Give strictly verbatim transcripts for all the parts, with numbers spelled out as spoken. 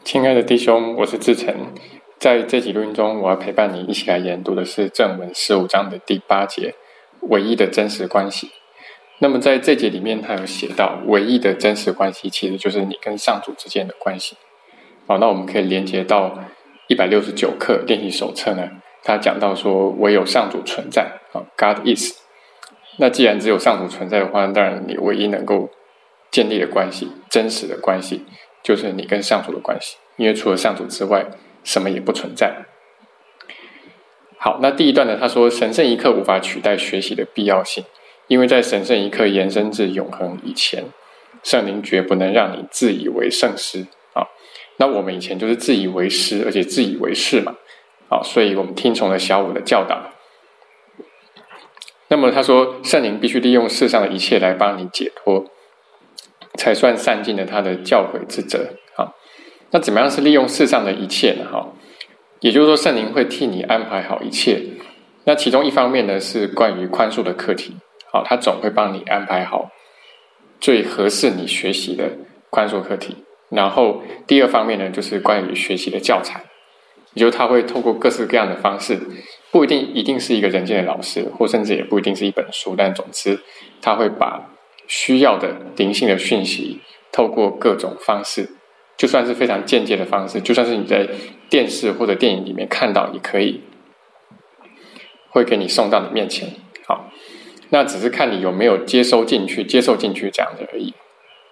亲爱的弟兄，我是志成。在这集录音中，我要陪伴你一起来研读的是正文十五章的第八节，唯一的真实关系。那么在这节里面，他有写到，唯一的真实关系其实就是你跟上主之间的关系。好，那我们可以连接到一百六十九课练习手册呢，他讲到说，唯有上主存在 ，God is。那既然只有上主存在的话，当然你唯一能够建立的关系，真实的关系，就是你跟上主的关系，因为除了上主之外，什么也不存在。好，那第一段呢，他说神圣一刻无法取代学习的必要性，因为在神圣一刻延伸至永恒以前，圣灵绝不能让你自以为圣师啊。那我们以前就是自以为师，而且自以为是嘛，啊，所以我们听从了小五的教导。那么他说，圣灵必须利用世上的一切来帮你解脱，才算善尽了他的教诲之责。好，那怎么样是利用世上的一切呢？哈，也就是说，圣灵会替你安排好一切。那其中一方面呢，是关于宽恕的课题。好，他总会帮你安排好最合适你学习的宽恕课题。然后第二方面呢，就是关于学习的教材，也就是他会透过各式各样的方式，不一定一定是一个人间的老师，或甚至也不一定是一本书，但总之他会把需要的灵性的讯息透过各种方式，就算是非常间接的方式，就算是你在电视或者电影里面看到也可以，会给你送到你面前。好，那只是看你有没有接收进去接受进去这样的而已。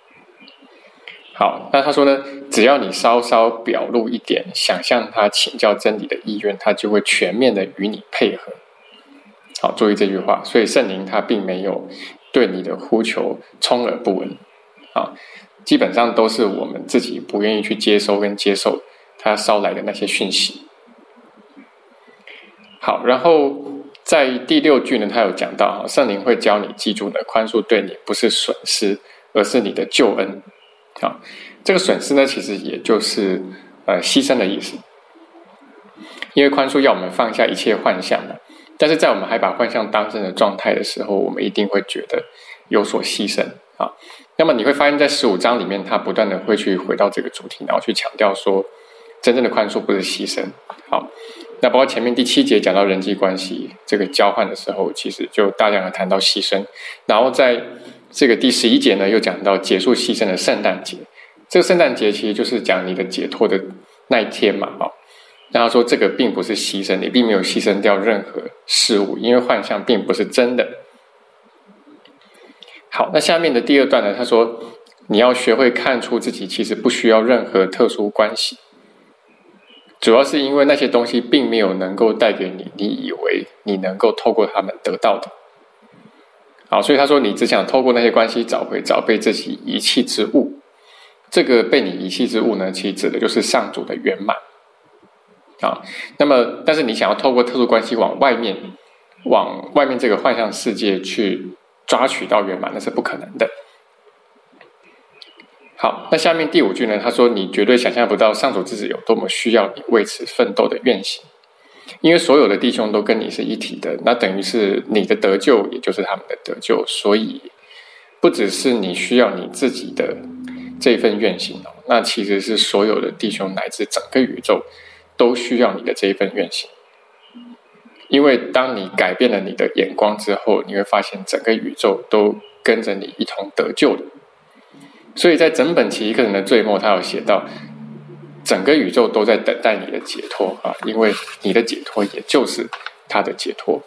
好，那他说呢，只要你稍稍表露一点想向他请教真理的意愿，他就会全面的与你配合。好，注意这句话，所以圣灵他并没有对你的呼求充耳不闻。好，基本上都是我们自己不愿意去接收跟接受他捎来的那些讯息。好，然后在第六句呢，他有讲到，圣灵会教你记住呢，宽恕对你不是损失，而是你的救恩。好，这个损失呢，其实也就是呃牺牲的意思，因为宽恕要我们放下一切幻象嘛，但是在我们还把幻象当真的状态的时候，我们一定会觉得有所牺牲啊。那么你会发现在十五章里面，他不断的会去回到这个主题，然后去强调说，真正的宽恕不是牺牲。好，那包括前面第七节讲到人际关系这个交换的时候，其实就大量的谈到牺牲，然后在这个第十一节呢，又讲到结束牺牲的圣诞节。这个圣诞节其实就是讲你的解脱的那一天嘛，哦，那他说这个并不是牺牲，你并没有牺牲掉任何事物，因为幻象并不是真的。好，那下面的第二段呢，他说你要学会看出自己其实不需要任何特殊关系，主要是因为那些东西并没有能够带给你你以为你能够透过他们得到的。好，所以他说你只想透过那些关系找回早被自己遗弃之物，这个被你遗弃之物呢，其实指的就是上主的圆满。好，那么但是你想要透过特殊关系往外面往外面这个幻象世界去抓取到圆满，那是不可能的。好，那下面第五句呢，他说你绝对想象不到上主之子有多么需要你为此奋斗的愿心，因为所有的弟兄都跟你是一体的，那等于是你的得救也就是他们的得救，所以不只是你需要你自己的这份愿心，那其实是所有的弟兄乃至整个宇宙都需要你的这一份愿心。因为当你改变了你的眼光之后，你会发现整个宇宙都跟着你一同得救的。所以在整本奇异课程的最末，他有写到整个宇宙都在等待你的解脱啊，因为你的解脱也就是他的解脱。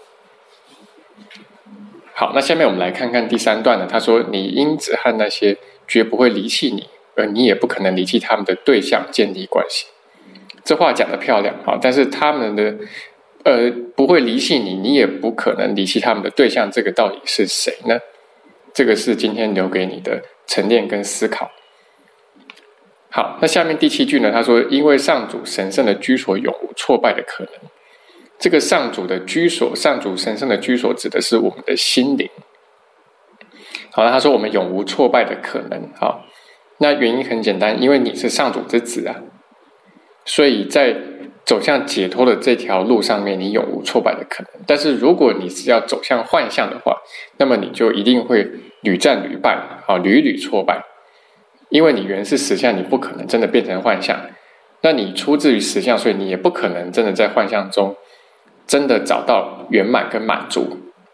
好，那下面我们来看看第三段呢，他说你因此和那些绝不会离弃你，而你也不可能离弃他们的对象建立关系。这话讲得漂亮啊，但是他们的呃不会离弃你，你也不可能离弃他们的对象，这个到底是谁呢？这个是今天留给你的沉淀跟思考。好，那下面第七句呢，他说因为上主神圣的居所永无挫败的可能。这个上主的居所，上主神圣的居所指的是我们的心灵。好，那他说我们永无挫败的可能。好，那原因很简单，因为你是上主之子啊，所以在走向解脱的这条路上面，你永无挫败的可能。但是如果你是要走向幻象的话，那么你就一定会屡战屡败，啊，屡屡挫败。因为你原是实相，你不可能真的变成幻象， 那你出自于实相，所以你也不可能真的在幻象中真的找到圆满跟满足。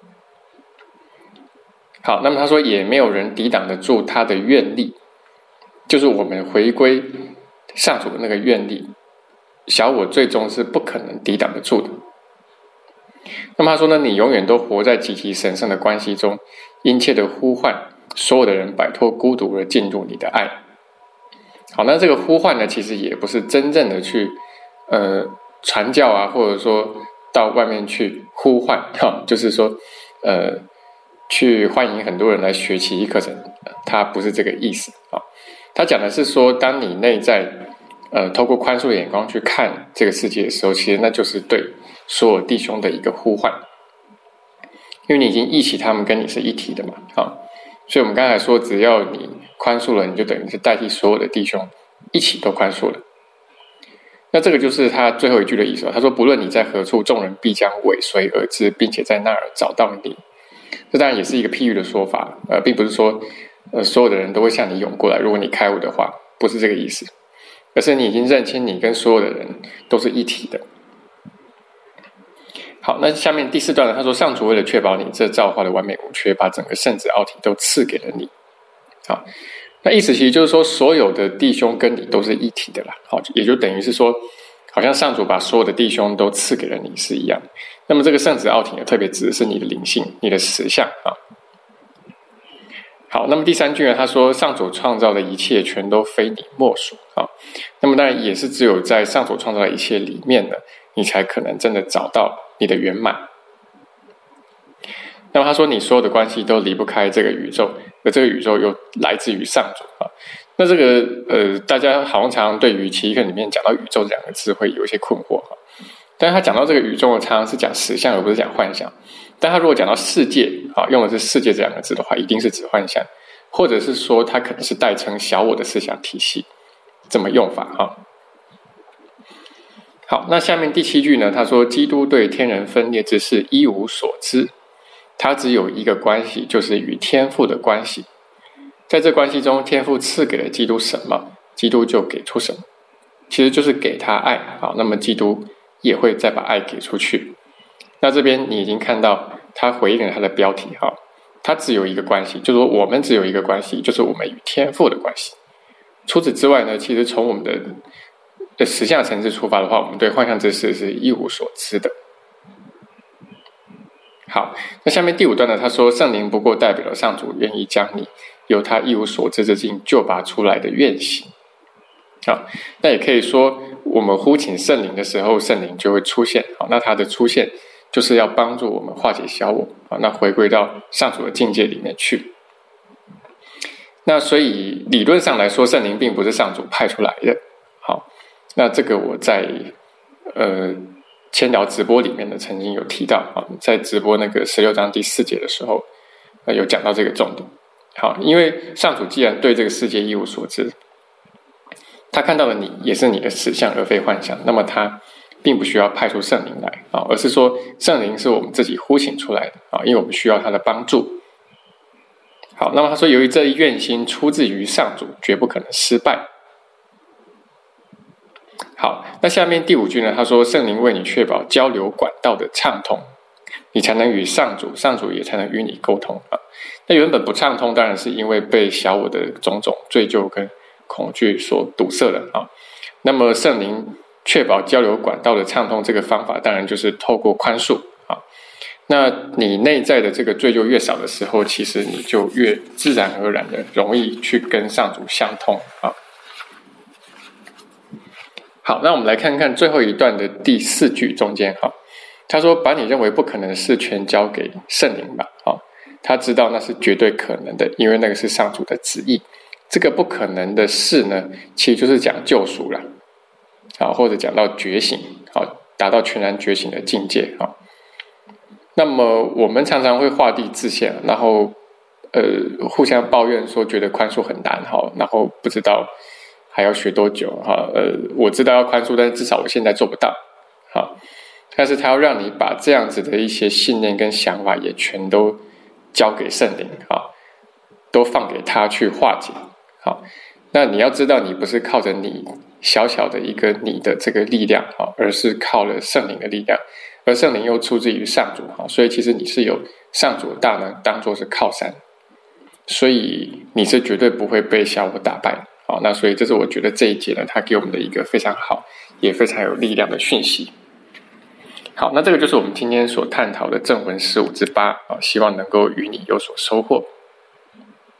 好，那么他说也没有人抵挡得住他的愿力，就是我们回归上主的那个愿力，小我最终是不可能抵挡得住的。那么他说呢，你永远都活在极其神圣的关系中，殷切的呼唤所有的人摆脱孤独而进入你的爱。好，那这个呼唤呢，其实也不是真正的去呃传教啊，或者说到外面去呼唤，哈，就是说呃去欢迎很多人来学奇异课程，它不是这个意思啊。他讲的是说，当你内在呃透过宽恕的眼光去看这个世界的时候，其实那就是对所有弟兄的一个呼唤，因为你已经忆起他们跟你是一体的嘛，啊，所以我们刚才说，只要你宽恕了，你就等于是代替所有的弟兄一起都宽恕了。那这个就是他最后一句的意思，他说不论你在何处，众人必将尾随而至，并且在那儿找到你。这当然也是一个譬喻的说法，呃，并不是说呃所有的人都会向你涌过来，如果你开悟的话，不是这个意思，而是你已经认清你跟所有的人都是一体的。好，那下面第四段呢，他说上主为了确保你这造化的完美无缺，把整个圣子奥体都赐给了你。好，那意思其实就是说，所有的弟兄跟你都是一体的啦。好，也就等于是说，好像上主把所有的弟兄都赐给了你是一样。那么这个圣子奥体呢，特别指的是你的灵性、你的实相啊。好，那么第三句呢，他说上主创造的一切全都非你莫属啊。那么当然也是只有在上主创造的一切里面呢，你才可能真的找到你的圆满。那么他说你所有的关系都离不开这个宇宙，而这个宇宙又来自于上主啊。那这个呃，大家好像常常对于奇异课里面讲到宇宙这两个字会有一些困惑啊。但是他讲到这个宇宙呢，常常是讲实相而不是讲幻想。但他如果讲到世界啊，用的是世界这两个字的话，一定是指幻想，或者是说他可能是代称小我的思想体系，这么用法啊。好，那下面第七句呢，他说基督对天人分裂之事一无所知，他只有一个关系，就是与天父的关系。在这关系中，天父赐给了基督什么，基督就给出什么，其实就是给他爱。好，那么基督也会再把爱给出去。那这边你已经看到他回应了他的标题，哈，他只有一个关系，就是说我们只有一个关系，就是我们与天父的关系。除此之外呢，其实从我们的的实相层次出发的话，我们对幻象之事是一无所知的。好，那下面第五段呢，他说圣灵不过代表了上主愿意将你由他一无所知之境救拔出来的愿行。好，那也可以说我们呼请圣灵的时候，圣灵就会出现。好，那他的出现就是要帮助我们化解小我，好，那回归到上主的境界里面去。那所以理论上来说，圣灵并不是上主派出来的。好，那这个我在呃千聊直播里面呢曾经有提到啊，在直播那个十六章第四节的时候，呃有讲到这个重点。好，因为上主既然对这个世界一无所知，他看到的你也是你的实相而非幻想，那么他并不需要派出圣灵来啊，而是说圣灵是我们自己呼请出来的啊，因为我们需要他的帮助。好，那么他说由于这一愿心出自于上主，绝不可能失败。好，那下面第五句呢，他说圣灵为你确保交流管道的畅通，你才能与上主，上主也才能与你沟通啊。那原本不畅通，当然是因为被小我的种种罪疚跟恐惧所堵塞了啊。那么圣灵确保交流管道的畅通，这个方法当然就是透过宽恕啊。那你内在的这个罪疚越少的时候，其实你就越自然而然的容易去跟上主相通啊。好，那我们来看看最后一段的第四句中间哈，他说把你认为不可能的事全交给圣灵吧啊，他知道那是绝对可能的，因为那个是上主的旨意。这个不可能的事呢，其实就是讲救赎啦，啊，或者讲到觉醒，啊，达到全然觉醒的境界啊。那么我们常常会画地自限，然后呃互相抱怨说觉得宽恕很难哈，然后不知道还要学多久哈，呃我知道要宽恕，但是至少我现在做不到哈。但是他要让你把这样子的一些信念跟想法也全都交给圣灵啊，都放给他去化解。好， 那你要知道，你不是靠着你小小的一个你的这个力量，而是靠了圣灵的力量，而圣灵又出自于上主，所以其实你是有上主的大能当作是靠山，所以你是绝对不会被小我打败。好，那所以这是我觉得这一节呢，它给我们的一个非常好也非常有力量的讯息。好，那这个就是我们今天所探讨的正文十五之八，希望能够与你有所收获。